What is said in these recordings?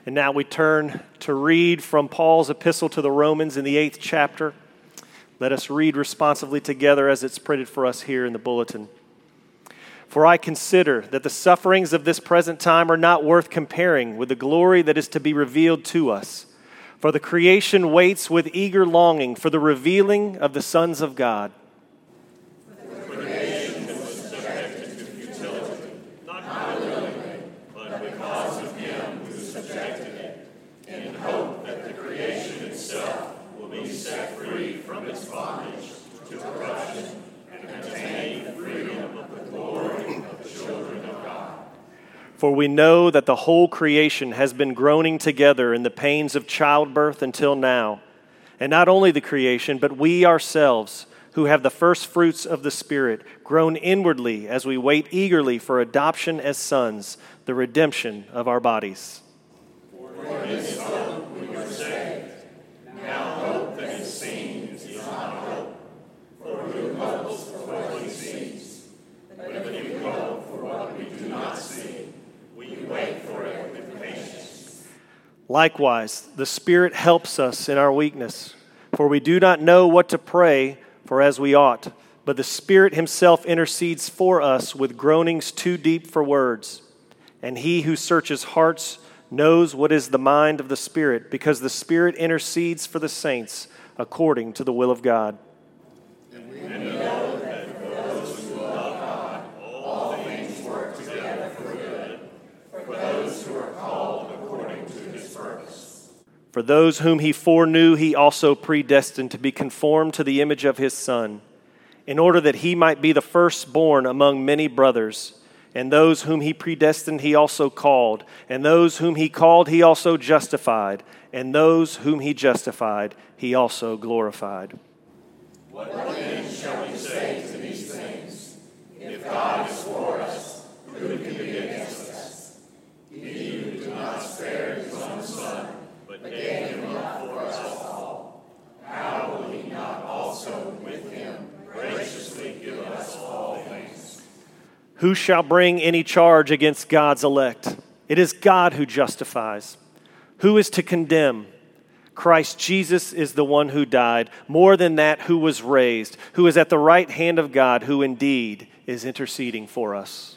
And now we turn to read from Paul's epistle to the Romans in the 8th chapter. Let us read responsively together as it's printed for us here in the bulletin. For I consider that the sufferings of this present time are not worth comparing with the glory that is to be revealed to us. For the creation waits with eager longing for the revealing of the sons of God. For we know that the whole creation has been groaning together in the pains of childbirth until now. And not only the creation, but we ourselves, who have the first fruits of the Spirit, groan inwardly as we wait eagerly for adoption as sons, the redemption of our bodies. For in this hope we were saved. Now hope that is seen is not hope. For who hopes for what he sees? But if we hope for what we do not see, we wait for it with patience. Likewise, the Spirit helps us in our weakness, for we do not know what to pray for as we ought, but the Spirit himself intercedes for us with groanings too deep for words. And he who searches hearts knows what is the mind of the Spirit, because the Spirit intercedes for the saints according to the will of God. And we know that for those who love God, all things work together for good, for those who are called according to his purpose. For those whom he foreknew, he also predestined to be conformed to the image of his Son, in order that he might be the firstborn among many brothers. And those whom he predestined, he also called. And those whom he called, he also justified. And those whom he justified, he also glorified. What then shall we say to these things? If God is for us, who can be against us? He who did not spare his own Son, but gave him up for us all, how will he not also with him graciously give us all things? Who shall bring any charge against God's elect? It is God who justifies. Who is to condemn? Christ Jesus is the one who died, more than that, who was raised, who is at the right hand of God, who indeed is interceding for us.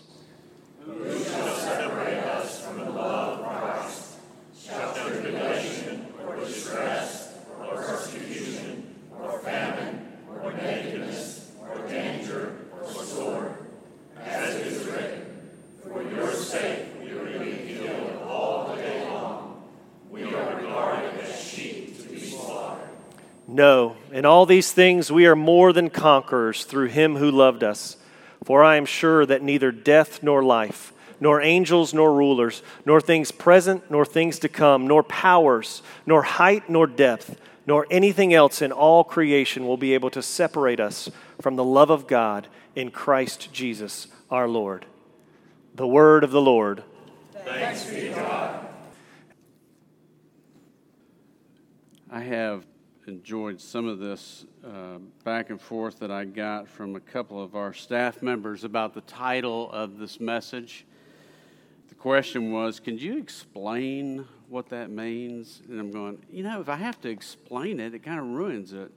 Who shall separate us from the love of Christ? Shall tribulation, or distress, or persecution, or famine, or nakedness, or danger, or sword? As it is written, for your sake we are being killed all the day long. We are regarded as sheep to be slaughtered. No, in all these things we are more than conquerors through him who loved us. For I am sure that neither death nor life, nor angels nor rulers, nor things present nor things to come, nor powers, nor height nor depth, nor anything else in all creation will be able to separate us from the love of God in Christ Jesus our Lord. The word of the Lord. Thanks be to God. I have enjoyed some of this back and forth that I got from a couple of our staff members about the title of this message. The question was, can you explain what that means? And I'm going, if I have to explain it, it kind of ruins it.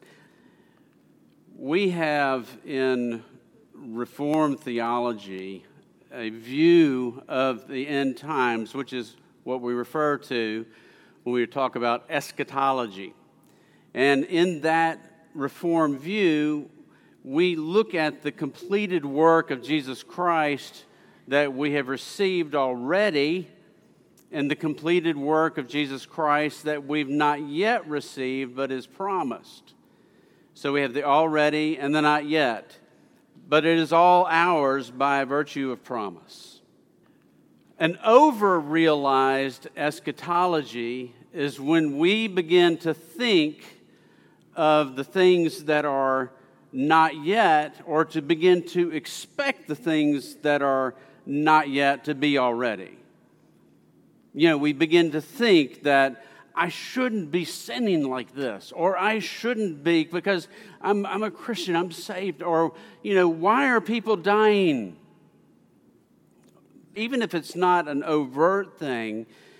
We have in Reformed theology a view of the end times, which is what we refer to when we talk about eschatology. And in that Reformed view, we look at the completed work of Jesus Christ that we have received already and the completed work of Jesus Christ that we've not yet received but is promised. So we have the already and the not yet. But it is all ours by virtue of promise. An over-realized eschatology is when we begin to think of the things that are not yet, or to begin to expect the things that are not yet to be already. We begin to think that I shouldn't be sinning like this, or I shouldn't be because I'm a Christian, I'm saved, or, why are people dying? Even if it's not an overt thing,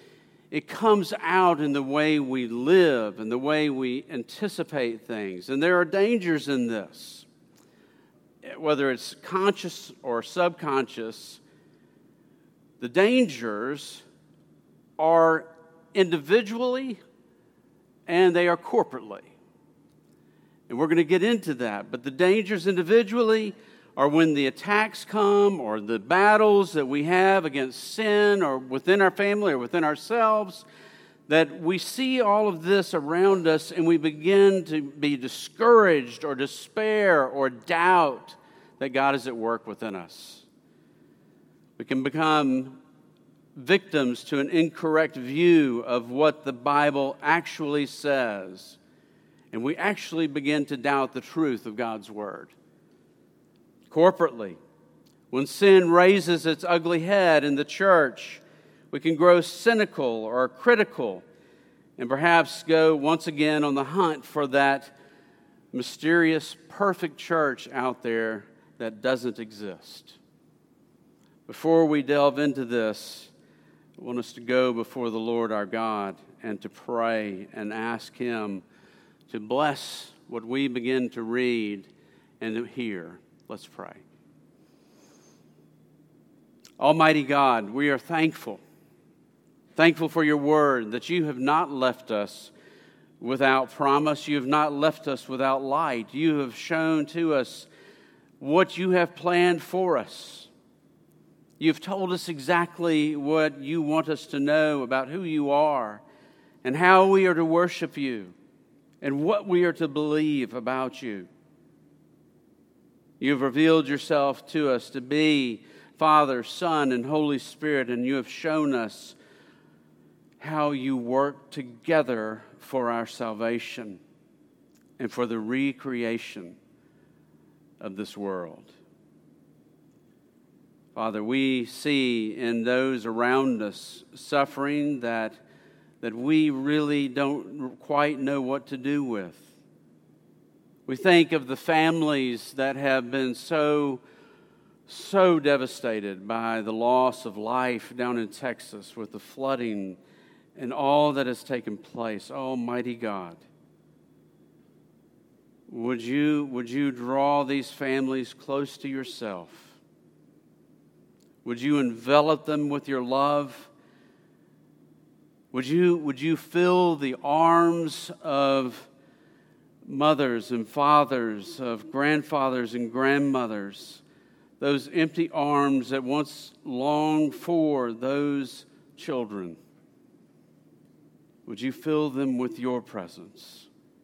It comes out in the way we live and the way we anticipate things. And there are dangers in this. Whether it's conscious or subconscious, the dangers are individually and they are corporately. And we're going to get into that. But the dangers individually are when the attacks come or the battles that we have against sin or within our family or within ourselves, that we see all of this around us and we begin to be discouraged or despair or doubt that God is at work within us. We can become victims to an incorrect view of what the Bible actually says, and we actually begin to doubt the truth of God's Word. Corporately, when sin raises its ugly head in the church, we can grow cynical or critical and perhaps go once again on the hunt for that mysterious, perfect church out there that doesn't exist. Before we delve into this, I want us to go before the Lord our God and to pray and ask Him to bless what we begin to read and to hear. Let's pray. Almighty God, we are thankful. Thankful for your word, that you have not left us without promise. You have not left us without light. You have shown to us what you have planned for us. You've told us exactly what you want us to know about who you are and how we are to worship you and what we are to believe about you. You've revealed yourself to us to be Father, Son, and Holy Spirit, and you have shown us how you work together for our salvation and for the recreation of this world. Father, we see in those around us suffering that we really don't quite know what to do with. We think of the families that have been so devastated by the loss of life down in Texas with the flooding and all that has taken place. Almighty God, would you draw these families close to yourself? Would you envelop them with your love? Would you fill the arms of mothers and fathers, of grandfathers and grandmothers, those empty arms that once longed for those children? Would you fill them with your presence?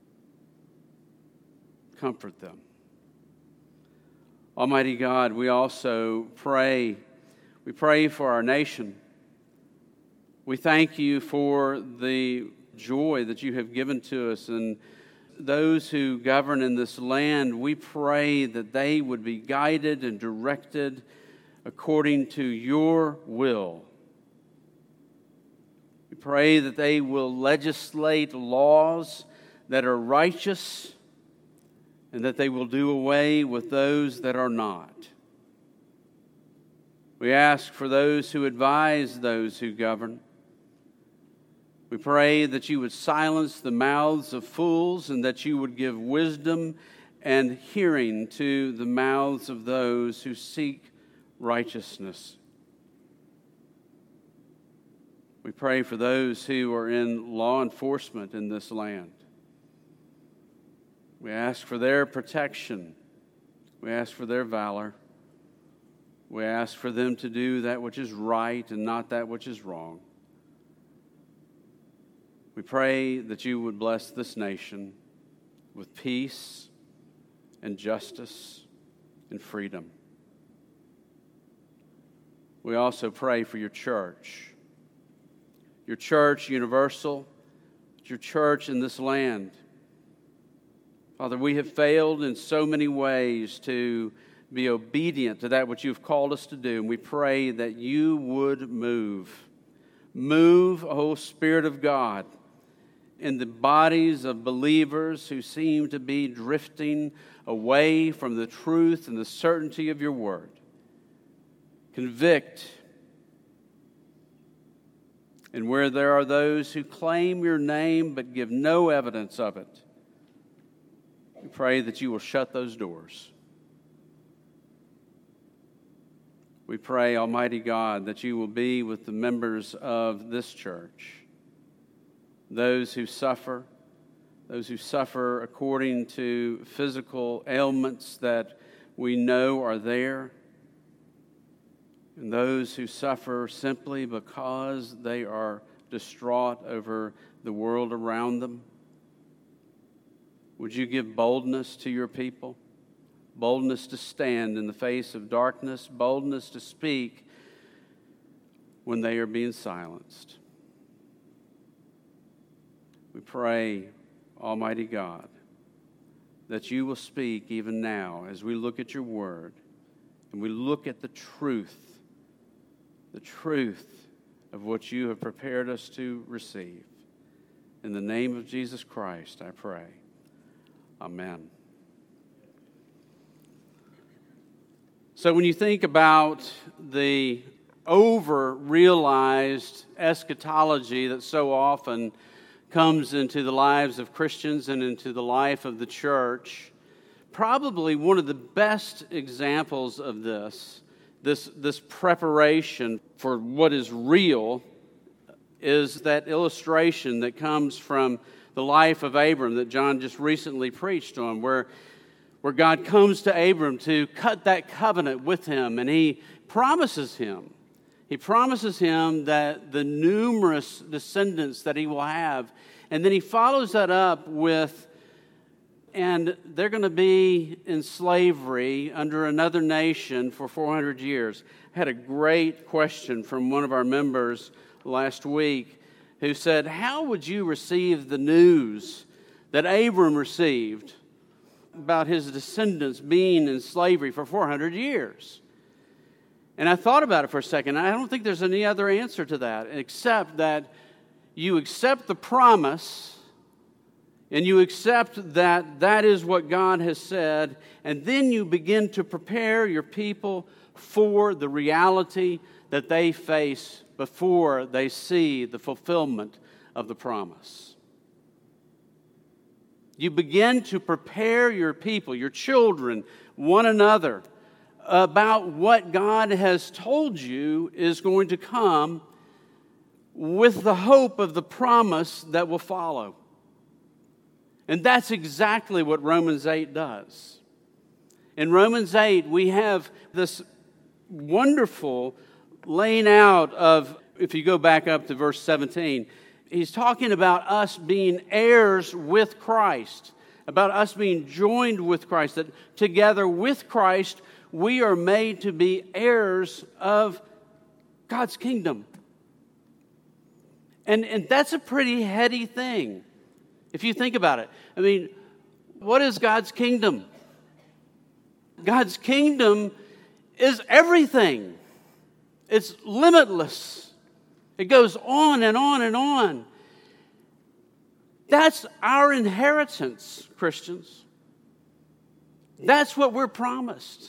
Comfort them. Almighty God, we also pray. We pray for our nation. We thank you for the joy that you have given to us, and those who govern in this land, we pray that they would be guided and directed according to your will. We pray that they will legislate laws that are righteous and that they will do away with those that are not. We ask for those who advise those who govern. We pray that you would silence the mouths of fools and that you would give wisdom and hearing to the mouths of those who seek righteousness. We pray for those who are in law enforcement in this land. We ask for their protection. We ask for their valor. We ask for them to do that which is right and not that which is wrong. We pray that you would bless this nation with peace and justice and freedom. We also pray for your church universal, your church in this land. Father, we have failed in so many ways to be obedient to that which you've called us to do, and we pray that you would move. Move, O Spirit of God, in the bodies of believers who seem to be drifting away from the truth and the certainty of your word. Convict And where there are those who claim your name but give no evidence of it, we pray that you will shut those doors. We pray, Almighty God, that you will be with the members of this church, those who suffer according to physical ailments that we know are there, and those who suffer simply because they are distraught over the world around them. Would you give boldness to your people? Boldness to stand in the face of darkness, boldness to speak when they are being silenced. We pray, Almighty God, that you will speak even now as we look at your word and we look at the truth of what you have prepared us to receive. In the name of Jesus Christ, I pray. Amen. So when you think about the over-realized eschatology that so often comes into the lives of Christians and into the life of the church, probably one of the best examples of this preparation for what is real is that illustration that comes from the life of Abram that John just recently preached on, where God comes to Abram to cut that covenant with him, and he promises him that the numerous descendants that he will have, and then he follows that up with, and they're going to be in slavery under another nation for 400 years. I had a great question from one of our members last week who said, how would you receive the news that Abram received about his descendants being in slavery for 400 years? And I thought about it for a second. I don't think there's any other answer to that except that you accept the promise and you accept that that is what God has said, and then you begin to prepare your people for the reality that they face before they see the fulfillment of the promise. You begin to prepare your people, your children, one another, about what God has told you is going to come with the hope of the promise that will follow. And that's exactly what Romans 8 does. In Romans 8, we have this wonderful laying out of, if you go back up to verse 17, he's talking about us being heirs with Christ, about us being joined with Christ, that together with Christ, we are made to be heirs of God's kingdom. And that's a pretty heady thing, if you think about it. I mean, what is God's kingdom? God's kingdom is everything. It's limitless. It goes on and on and on. That's our inheritance, Christians. That's what we're promised.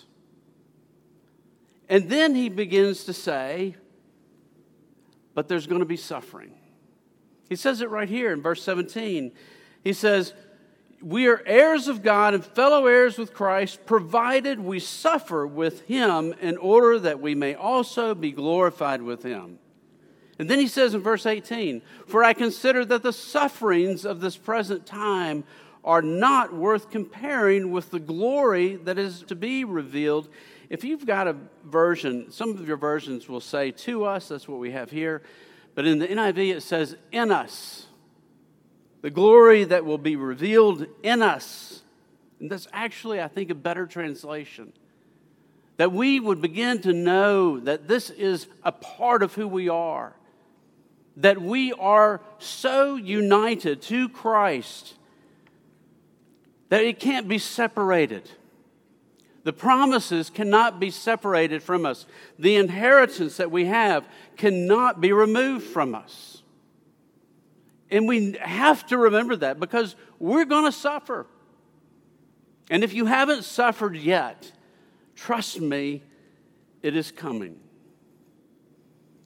And then he begins to say, but there's going to be suffering. He says it right here in verse 17. He says, we are heirs of God and fellow heirs with Christ, provided we suffer with him in order that we may also be glorified with him. And then he says in verse 18, for I consider that the sufferings of this present time are not worth comparing with the glory that is to be revealed. If you've got a version, some of your versions will say to us, that's what we have here. But in the NIV it says in us. The glory that will be revealed in us. And that's actually, I think, a better translation. That we would begin to know that this is a part of who we are. That we are so united to Christ that it can't be separated. The promises cannot be separated from us. The inheritance that we have cannot be removed from us. And we have to remember that because we're going to suffer. And if you haven't suffered yet, trust me, it is coming.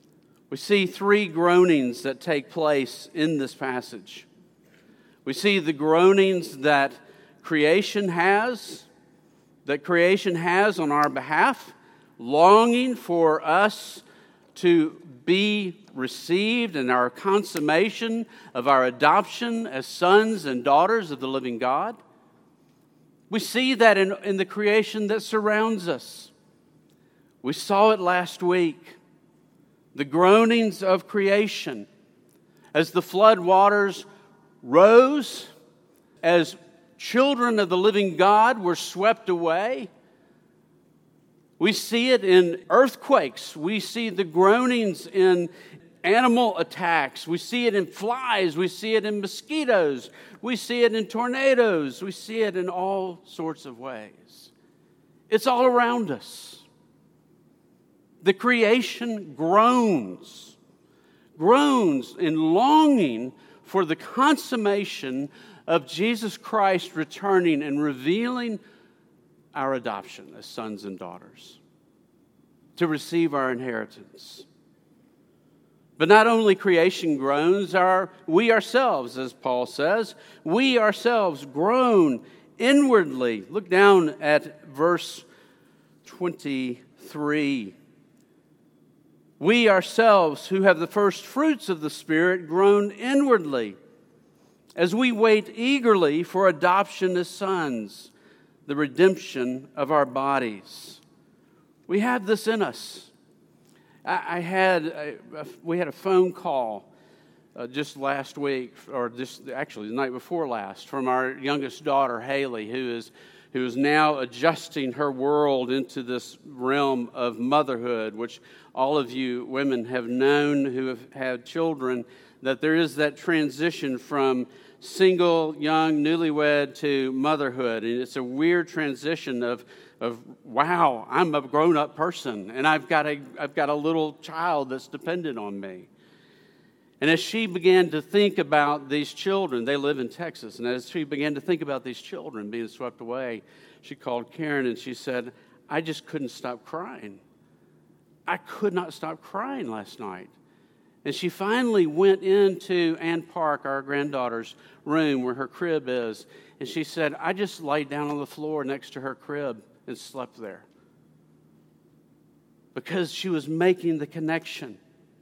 We see three groanings that take place in this passage. We see the groanings that creation has on our behalf, longing for us to be received in our consummation of our adoption as sons and daughters of the living God. We see that in the creation that surrounds us. We saw it last week. The groanings of creation as the flood waters rose, as children of the living God were swept away. We see it in earthquakes. We see the groanings in animal attacks. We see it in flies. We see it in mosquitoes. We see it in tornadoes. We see it in all sorts of ways. It's all around us. The creation groans in longing for the consummation of Jesus Christ returning and revealing our adoption as sons and daughters, to receive our inheritance. But not only creation groans, we ourselves, as Paul says, we ourselves groan inwardly. Look down at verse 23. We ourselves, who have the first fruits of the Spirit, groan inwardly as we wait eagerly for adoption as sons, the redemption of our bodies. We have this in us. We had a phone call just last week, or just actually the night before last, from our youngest daughter, Haley, who is now adjusting her world into this realm of motherhood, which all of you women have known who have had children, that there is that transition from single, young, newlywed to motherhood. And it's a weird transition of wow, I'm a grown-up person, and I've got a little child that's dependent on me. And as she began to think about these children, they live in Texas, and as she began to think about these children being swept away, she called Karen and she said, I just couldn't stop crying. I could not stop crying last night. And she finally went into Ann Park, our granddaughter's room where her crib is, and she said, I just laid down on the floor next to her crib and slept there. Because she was making the connection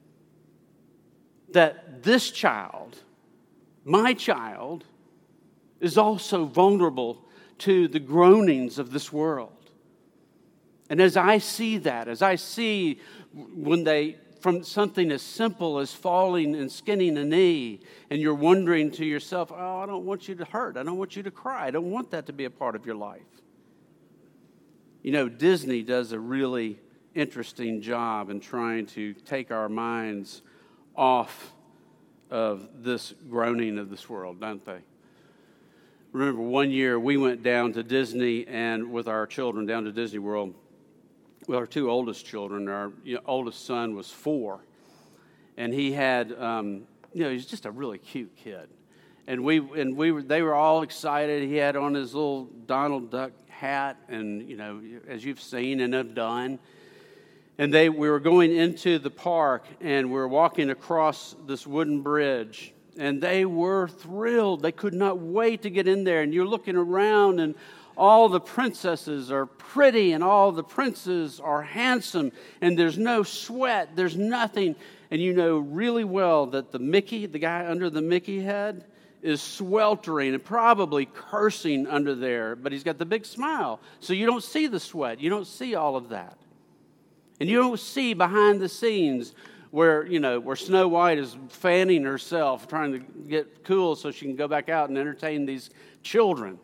that this child, my child, is also vulnerable to the groanings of this world. And as I see that, as I see from something as simple as falling and skinning a knee, and you're wondering to yourself, oh, I don't want you to hurt. I don't want you to cry. I don't want that to be a part of your life. You know, Disney does a really interesting job in trying to take our minds off of this groaning of this world, don't they? Remember, one year we went down to Disney and with our children down to Disney World. Well, our two oldest children, our oldest son was 4, and he had, he's just a really cute kid, and they were all excited. He had on his little Donald Duck hat, and as you've seen and have done. And we were going into the park, and we were walking across this wooden bridge, and they were thrilled. They could not wait to get in there. And you're looking around, and all the princesses are pretty, and all the princes are handsome, and there's no sweat, there's nothing. And you know really well that the guy under the Mickey head, is sweltering and probably cursing under there, but he's got the big smile. So you don't see the sweat. You don't see all of that. And you don't see behind the scenes where Snow White is fanning herself, trying to get cool so she can go back out and entertain these children.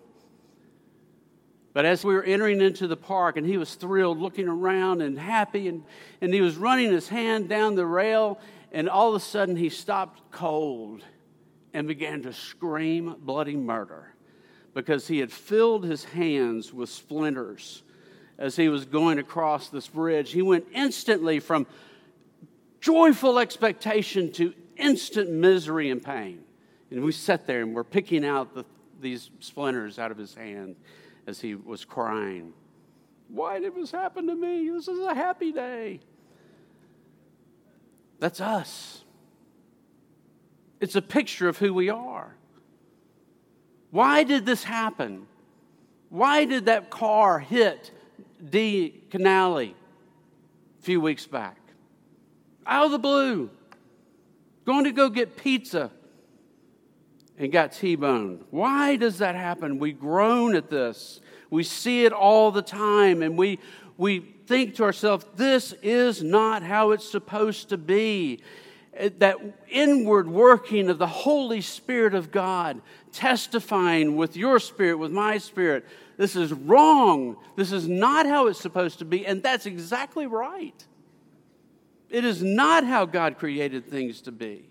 But as we were entering into the park, and he was thrilled, looking around and happy, and he was running his hand down the rail, and all of a sudden he stopped cold and began to scream bloody murder because he had filled his hands with splinters as he was going across this bridge. He went instantly from joyful expectation to instant misery and pain. And we sat there and we're picking out these splinters out of his hand as he was crying. Why did this happen to me? This is a happy day. That's us. It's a picture of who we are. Why did this happen? Why did that car hit Dee Canali a few weeks back? Out of the blue. Going to go get pizza and got T-boned. Why does that happen? We groan at this. We see it all the time, and we think to ourselves, this is not how it's supposed to be. That inward working of the Holy Spirit of God, testifying with your spirit, with my spirit, this is wrong. This is not how it's supposed to be, and that's exactly right. It is not how God created things to be.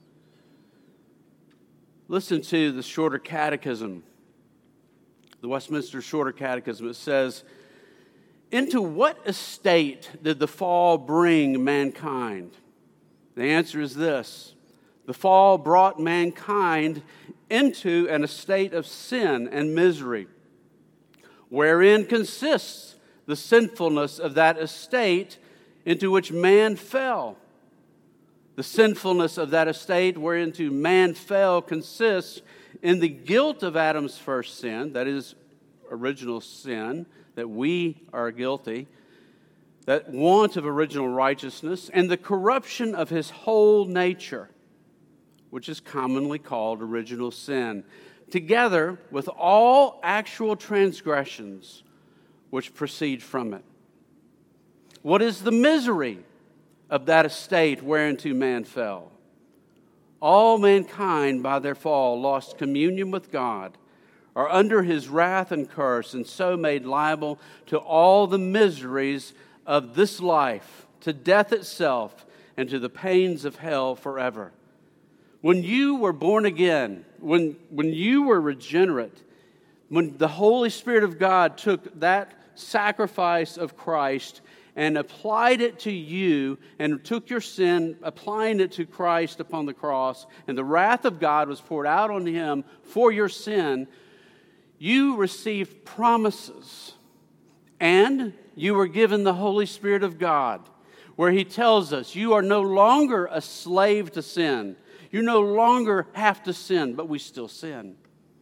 Listen to the Shorter Catechism, the Westminster Shorter Catechism. It says, "Into what estate did the fall bring mankind?" The answer is this: the fall brought mankind into an estate of sin and misery, wherein consists the sinfulness of that estate into which man fell. The sinfulness of that estate whereinto man fell consists in the guilt of Adam's first sin, that is, original sin, that we are guilty, that want of original righteousness, and the corruption of his whole nature, which is commonly called original sin, together with all actual transgressions which proceed from it. What is the misery of that estate whereinto man fell? All mankind by their fall lost communion with God, are under his wrath and curse, and so made liable to all the miseries of this life, to death itself, and to the pains of hell forever. When you were born again, when you were regenerate, when the Holy Spirit of God took that sacrifice of Christ and applied it to you, and took your sin, applying it to Christ upon the cross, and the wrath of God was poured out on him for your sin, you received promises, and you were given the Holy Spirit of God, where he tells us you are no longer a slave to sin. You no longer have to sin, but we still sin.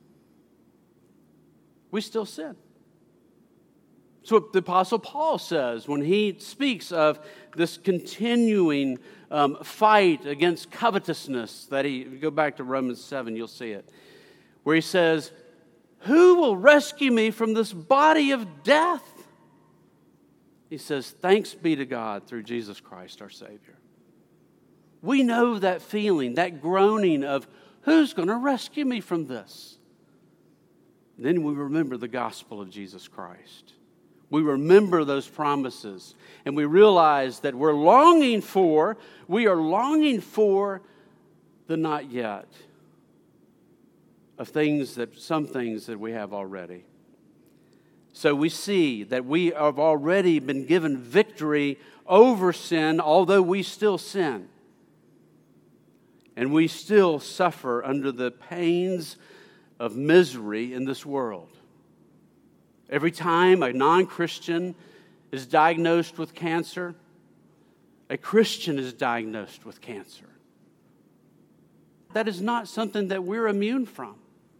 We still sin. That's what the Apostle Paul says when he speaks of this continuing fight against covetousness. Go back to Romans 7, you'll see it, where he says, "Who will rescue me from this body of death?" He says, "Thanks be to God through Jesus Christ our Savior." We know that feeling, that groaning of, who's going to rescue me from this? Then we remember the gospel of Jesus Christ. We remember those promises, and we realize that we are longing for the not yet of some things that we have already. So we see that we have already been given victory over sin, although we still sin. And we still suffer under the pains of misery in this world. Every time a non-Christian is diagnosed with cancer, a Christian is diagnosed with cancer. That is not something that we're immune from.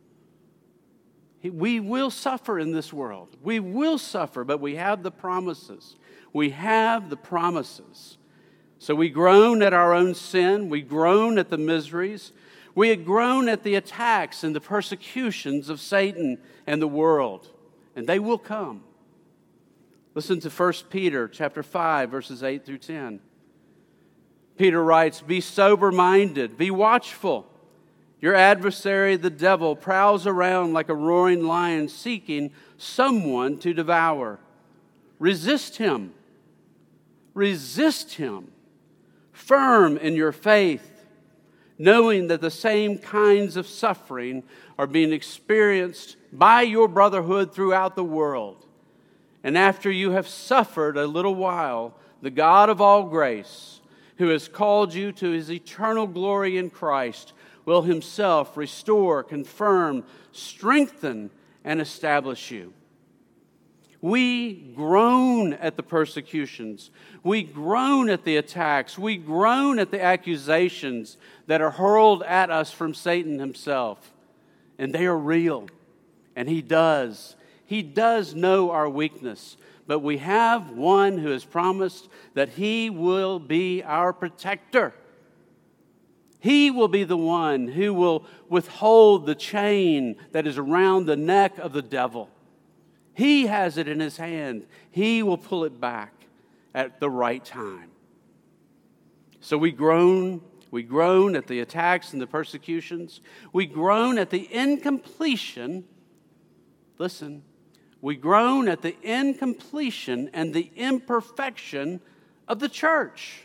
We will suffer in this world. We will suffer, but we have the promises. We have the promises. So we groan at our own sin. We groan at the miseries. We groan at the attacks and the persecutions of Satan and the world. And they will come. Listen to 1 Peter chapter 5, verses 8 through 10. Peter writes, "Be sober-minded, be watchful. Your adversary, the devil, prowls around like a roaring lion seeking someone to devour. Resist him. Resist him. Firm in your faith, knowing that the same kinds of suffering are being experienced by your brotherhood throughout the world. And after you have suffered a little while, the God of all grace, who has called you to his eternal glory in Christ, will himself restore, confirm, strengthen, and establish you." We groan at the persecutions. We groan at the attacks. We groan at the accusations that are hurled at us from Satan himself. And they are real. And he does. He does know our weakness. But we have one who has promised that he will be our protector. He will be the one who will withhold the chain that is around the neck of the devil. He has it in his hand. He will pull it back at the right time. So we groan at the attacks and the persecutions. We groan at the incompletion. Listen, we groan at the incompletion and the imperfection of the church.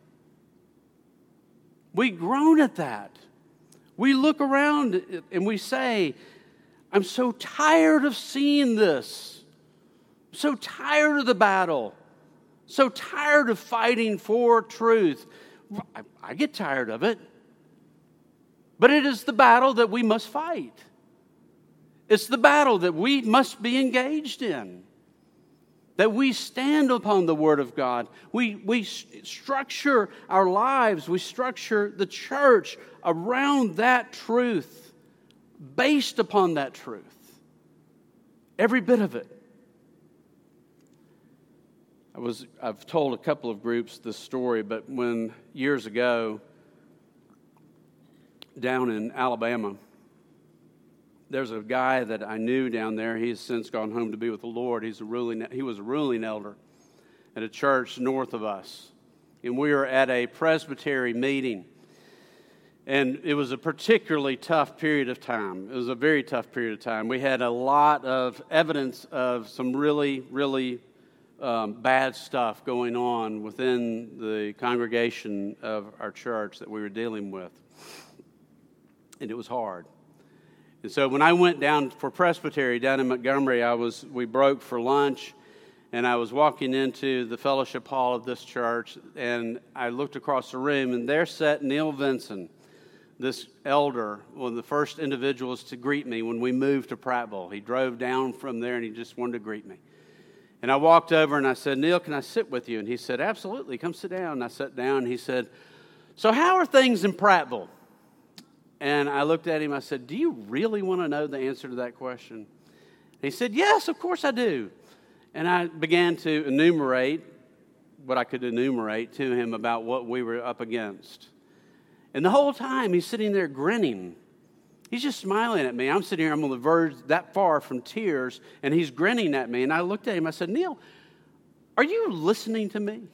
We groan at that. We look around and we say, I'm so tired of seeing this. I'm so tired of the battle. So tired of fighting for truth. I get tired of it. But it is the battle that we must fight. It's the battle that we must be engaged in. That we stand upon the Word of God. We structure our lives. We structure the church around that truth, based upon that truth. Every bit of it. I've told a couple of groups this story, but when years ago, down in Alabama, there's a guy that I knew down there. He has since gone home to be with the Lord. He was a ruling elder at a church north of us. And we were at a presbytery meeting. And it was a particularly tough period of time. It was a very tough period of time. We had a lot of evidence of some really, really bad stuff going on within the congregation of our church that we were dealing with. And it was hard. And so when I went down for presbytery down in Montgomery, we broke for lunch, and I was walking into the fellowship hall of this church, and I looked across the room, and there sat Neil Vinson, this elder, one of the first individuals to greet me when we moved to Prattville. He drove down from there, and he just wanted to greet me. And I walked over, and I said, Neil, can I sit with you? And he said, absolutely, come sit down. And I sat down, and he said, so how are things in Prattville? And I looked at him, I said, do you really want to know the answer to that question? And he said, yes, of course I do. And I began to enumerate what I could enumerate to him about what we were up against. And the whole time he's sitting there grinning. He's just smiling at me. I'm sitting here, I'm on the verge that far from tears, and he's grinning at me. And I looked at him, I said, Neil, are you listening to me?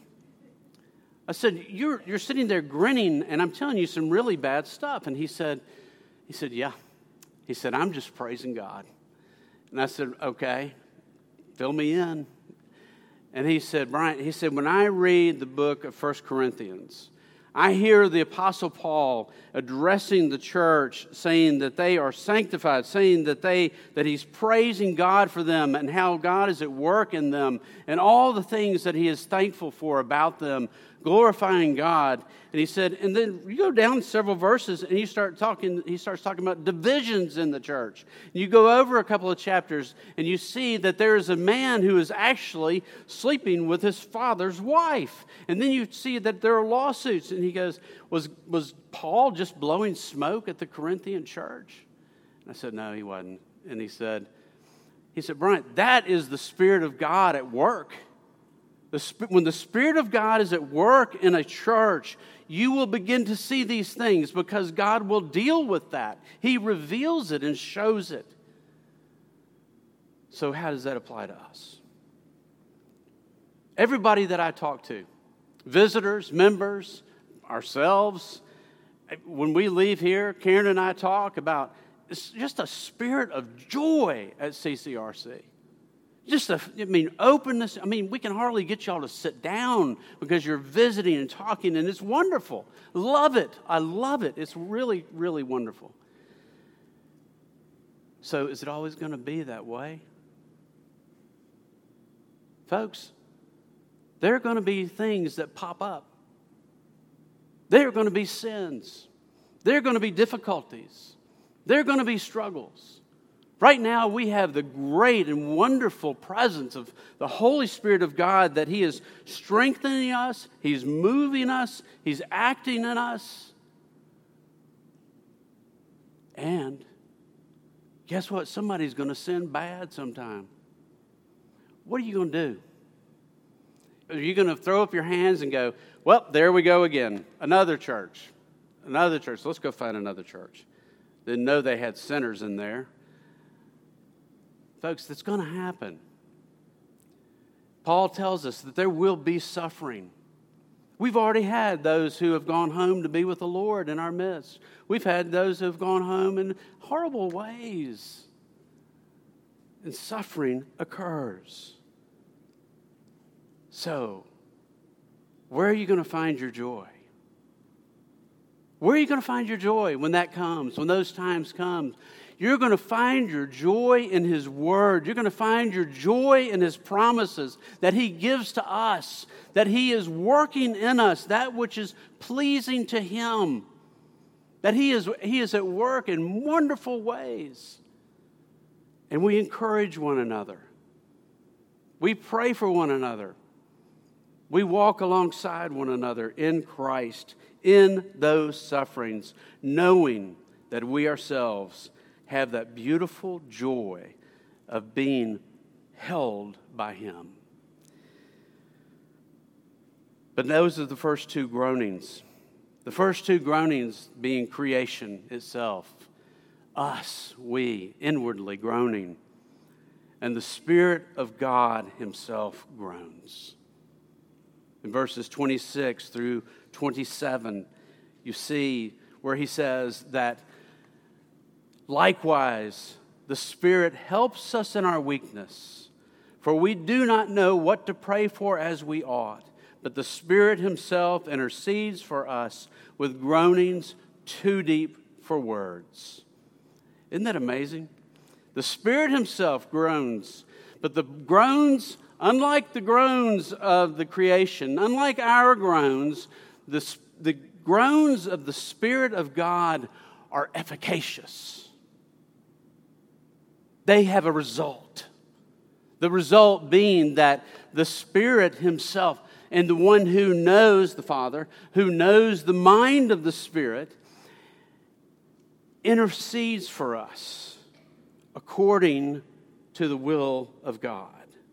I said, you're sitting there grinning, and I'm telling you some really bad stuff. And he said, yeah. He said, I'm just praising God. And I said, okay, fill me in. And he said, Brian, when I read the book of 1 Corinthians, I hear the Apostle Paul addressing the church, saying that they are sanctified, saying that he's praising God for them and how God is at work in them and all the things that he is thankful for about them, glorifying God. And he said, and then you go down several verses and he starts talking about divisions in the church. And you go over a couple of chapters and you see that there is a man who is actually sleeping with his father's wife. And then you see that there are lawsuits. And he goes, was Paul just blowing smoke at the Corinthian church? And I said, no, he wasn't. And he said, Brian, that is the Spirit of God at work. When the Spirit of God is at work in a church, you will begin to see these things because God will deal with that. He reveals it and shows it. So how does that apply to us? Everybody that I talk to, visitors, members, ourselves, when we leave here, Karen and I talk about it's just a spirit of joy at CCRC. Openness. We can hardly get y'all to sit down because you're visiting and talking, and it's wonderful. Love it. I love it. It's really, really wonderful. So is it always going to be that way? Folks, there are going to be things that pop up. There are going to be sins. There are going to be difficulties. There are going to be struggles. Right now, we have the great and wonderful presence of the Holy Spirit of God, that He is strengthening us, He's moving us, He's acting in us. And guess what? Somebody's going to sin bad sometime. What are you going to do? Are you going to throw up your hands and go, well, there we go again. Another church. Let's go find another church. Didn't know they had sinners in there. Folks, that's going to happen. Paul tells us that there will be suffering. We've already had those who have gone home to be with the Lord in our midst. We've had those who have gone home in horrible ways. And suffering occurs. So, where are you going to find your joy? Where are you going to find your joy when that comes, when those times come? You're going to find your joy in His Word. You're going to find your joy in His promises that He gives to us, that He is working in us, that which is pleasing to Him, that He is at work in wonderful ways. And we encourage one another. We pray for one another. We walk alongside one another in Christ, in those sufferings, knowing that we ourselves have that beautiful joy of being held by Him. But those are the first two groanings. The first two groanings being creation itself. Us, we, inwardly groaning. And the Spirit of God Himself groans. In verses 26 through 27, you see where he says that likewise, the Spirit helps us in our weakness, for we do not know what to pray for as we ought, but the Spirit Himself intercedes for us with groanings too deep for words. Isn't that amazing? The Spirit Himself groans, but the groans, unlike the groans of the creation, unlike our groans, the groans of the Spirit of God are efficacious. They have a result. The result being that the Spirit Himself, and the one who knows the Father, who knows the mind of the Spirit, intercedes for us according to the will of God.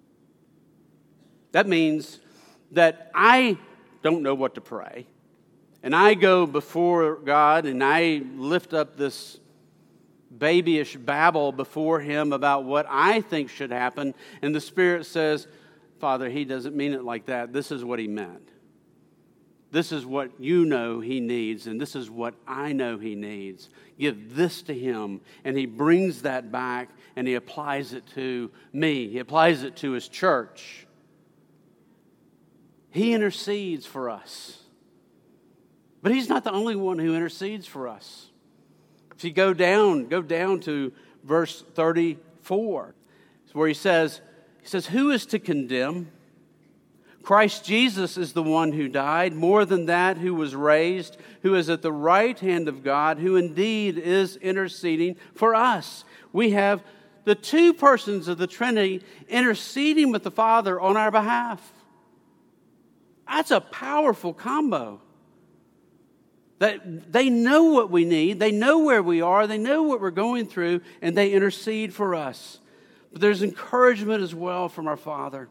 That means that I don't know what to pray, and I go before God and I lift up this babyish babble before Him about what I think should happen, and the Spirit says, Father, He doesn't mean it like that. This is what He meant. This is what you know He needs, and this is what I know He needs. Give this to Him, and He brings that back, and He applies it to me. He applies it to His church. He intercedes for us. But He's not the only one who intercedes for us. If you go down to verse 34, where he says, who is to condemn? Christ Jesus is the one who died, more than that, who was raised, who is at the right hand of God, who indeed is interceding for us. We have the two persons of the Trinity interceding with the Father on our behalf. That's a powerful combo. That they know what we need, they know where we are, they know what we're going through, and they intercede for us. But there's encouragement as well from our Father.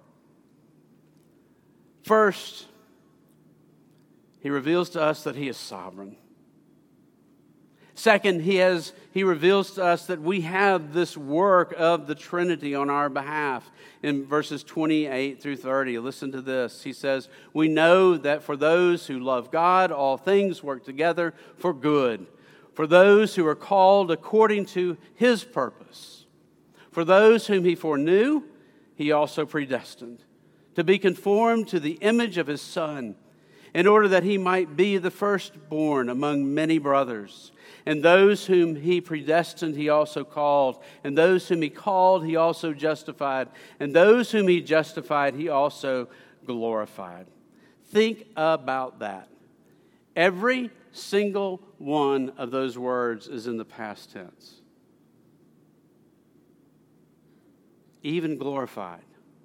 First, He reveals to us that He is sovereign. Second, He reveals to us that we have this work of the Trinity on our behalf. In verses 28 through 30, listen to this. He says, we know that for those who love God, all things work together for good. For those who are called according to His purpose. For those whom He foreknew, He also predestined to be conformed to the image of His Son, in order that He might be the firstborn among many brothers. And those whom He predestined, He also called. And those whom He called, He also justified. And those whom He justified, He also glorified. Think about that. Every single one of those words is in the past tense. even glorified.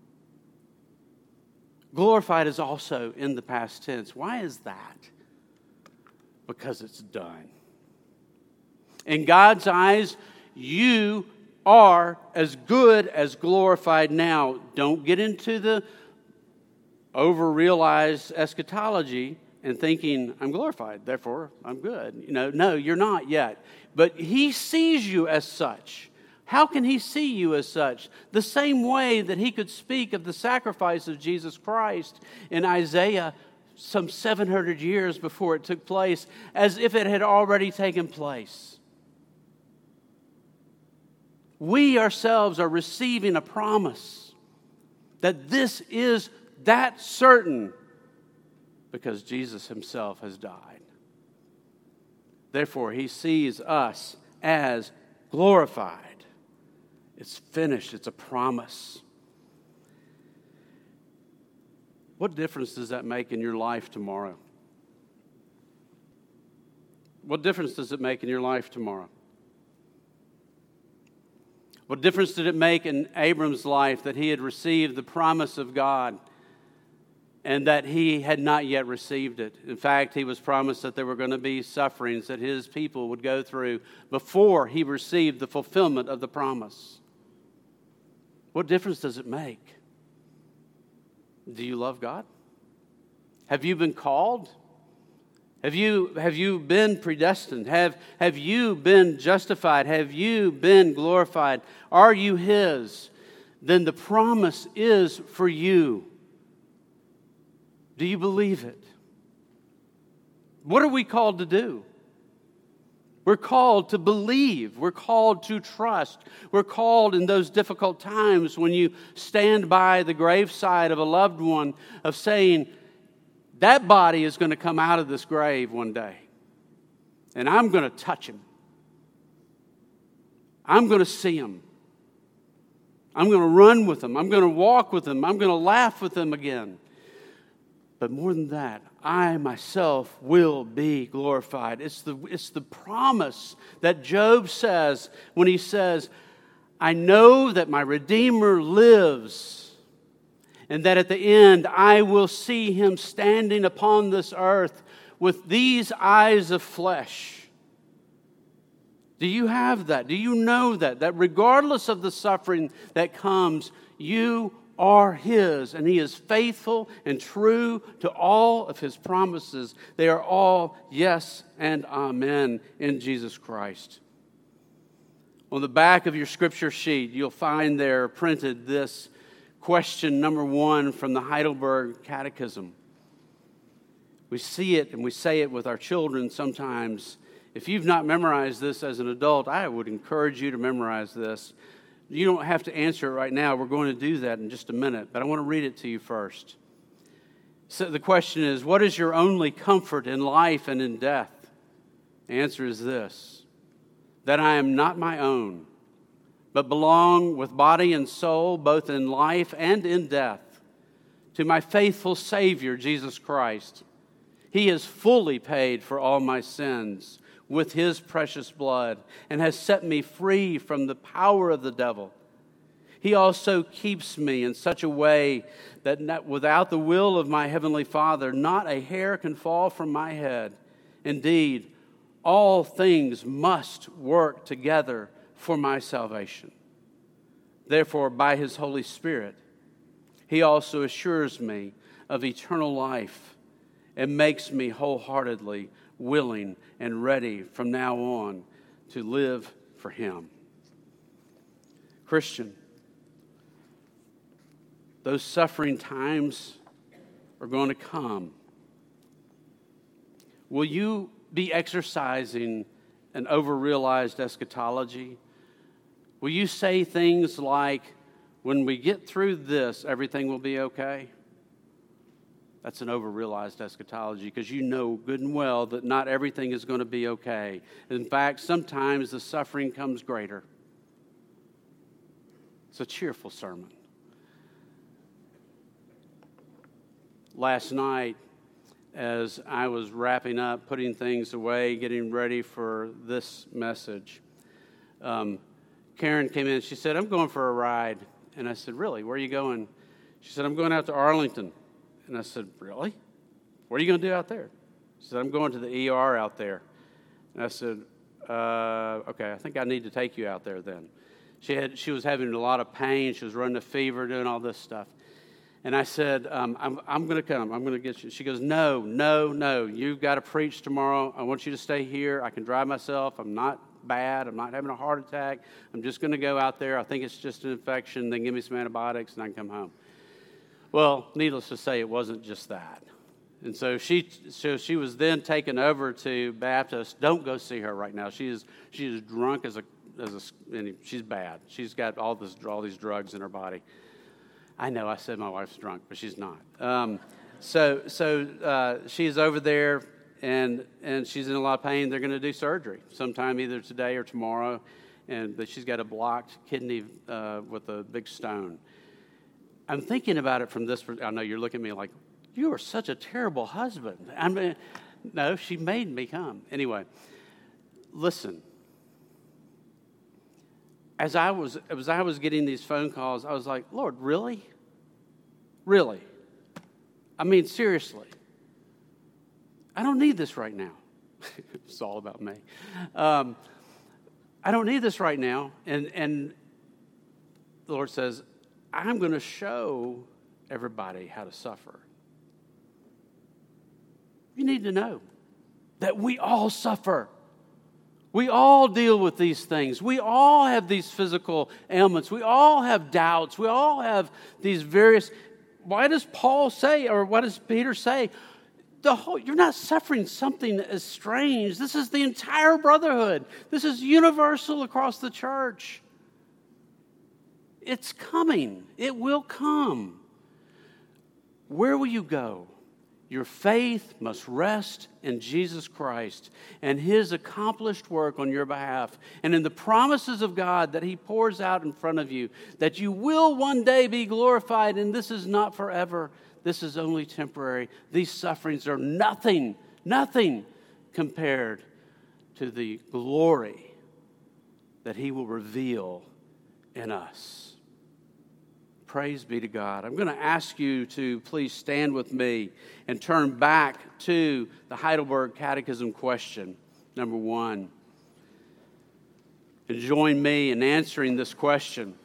Glorified is also in the past tense. Why is that? Because it's done. In God's eyes, you are as good as glorified now. Don't get into the over-realized eschatology and thinking, I'm glorified, therefore I'm good. No, you're not yet. But He sees you as such. How can He see you as such? The same way that He could speak of the sacrifice of Jesus Christ in Isaiah some 700 years before it took place, as if it had already taken place. We ourselves are receiving a promise that this is that certain because Jesus Himself has died. Therefore, He sees us as glorified. It's finished. It's a promise. What difference does that make in your life tomorrow? What difference does it make in your life tomorrow? What difference did it make in Abram's life that he had received the promise of God and that he had not yet received it? In fact, he was promised that there were going to be sufferings that his people would go through before he received the fulfillment of the promise. What difference does it make? Do you love God? Have you been called? Have you been predestined? Have you been justified? Have you been glorified? Are you His? Then the promise is for you. Do you believe it? What are we called to do? We're called to believe. We're called to trust. We're called in those difficult times when you stand by the graveside of a loved one of saying, that body is going to come out of this grave one day. And I'm going to touch him. I'm going to see him. I'm going to run with him. I'm going to walk with him. I'm going to laugh with him again. But more than that, I myself will be glorified. It's the promise that Job says when he says, I know that my Redeemer lives, and that at the end I will see Him standing upon this earth with these eyes of flesh. Do you have that? Do you know that? That regardless of the suffering that comes, you are His, and He is faithful and true to all of His promises. They are all yes and amen in Jesus Christ. On the back of your scripture sheet, you'll find there printed this question number 1 from the Heidelberg Catechism. We see it and we say it with our children sometimes. If you've not memorized this as an adult, I would encourage you to memorize this. You don't have to answer it right now. We're going to do that in just a minute, but I want to read it to you first. So the question is, what is your only comfort in life and in death? The answer is this: that I am not my own, but belong with body and soul, both in life and in death, to my faithful Savior, Jesus Christ. He has fully paid for all my sins with His precious blood and has set me free from the power of the devil. He also keeps me in such a way that without the will of my Heavenly Father, not a hair can fall from my head. Indeed, all things must work together for my salvation. Therefore, by His Holy Spirit, He also assures me of eternal life and makes me wholeheartedly willing and ready from now on to live for Him. Christian, those suffering times are going to come. Will you be exercising an over-realized eschatology? Will you say things like, when we get through this, everything will be okay? That's an over-realized eschatology, because you know good and well that not everything is going to be okay. In fact, sometimes the suffering comes greater. It's a cheerful sermon. Last night, as I was wrapping up, putting things away, getting ready for this message, Karen came in. She said, I'm going for a ride. And I said, really, where are you going? She said, I'm going out to Arlington. And I said, really? What are you going to do out there? She said, I'm going to the ER out there. And I said, okay, I think I need to take you out there then. She was having a lot of pain. She was running a fever, doing all this stuff. And I said, I'm going to come. I'm going to get you. She goes, no. You've got to preach tomorrow. I want you to stay here. I can drive myself. I'm not bad. I'm not having a heart attack. I'm just going to go out there. I think it's just an infection. Then give me some antibiotics, and I can come home. Well, needless to say, it wasn't just that. And so she was then taken over to Baptist. Don't go see her right now. She is drunk and she's bad. She's got all these drugs in her body. I know I said my wife's drunk, but she's not. So she's over there, and she's in a lot of pain. They're going to do surgery sometime either today or tomorrow, but she's got a blocked kidney with a big stone. I'm thinking about it from this. I know you're looking at me like, you are such a terrible husband. I mean, no, she made me come. Anyway, listen. As I was getting these phone calls, I was like, Lord, really? Really? I mean, seriously. I don't need this right now. It's all about me. I don't need this right now. And the Lord says, I'm going to show everybody how to suffer. You need to know that we all suffer. We all deal with these things. We all have these physical ailments. We all have doubts. We all have these various... Why does Paul say, or what does Peter say? You're not suffering something as strange. This is the entire brotherhood. This is universal across the church. It's coming. It will come. Where will you go? Your faith must rest in Jesus Christ and His accomplished work on your behalf and in the promises of God that He pours out in front of you, that you will one day be glorified, and this is not forever. This is only temporary. These sufferings are nothing compared to the glory that He will reveal in us. Praise be to God. I'm going to ask you to please stand with me and turn back to the Heidelberg Catechism question, number 1. And join me in answering this question.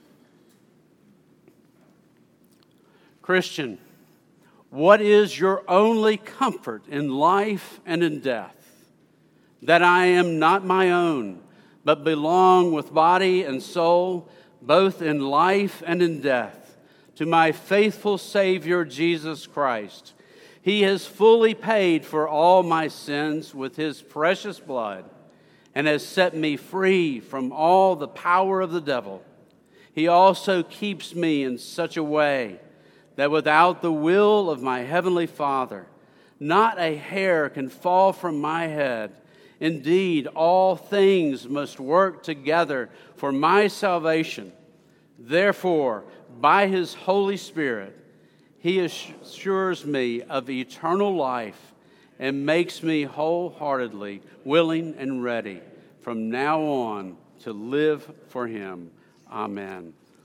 Christian, what is your only comfort in life and in death? That I am not my own, but belong with body and soul, both in life and in death, to my faithful Savior, Jesus Christ. He has fully paid for all my sins with His precious blood and has set me free from all the power of the devil. He also keeps me in such a way that without the will of my Heavenly Father, not a hair can fall from my head. Indeed, all things must work together for my salvation. Therefore, by His Holy Spirit, He assures me of eternal life and makes me wholeheartedly willing and ready from now on to live for Him. Amen.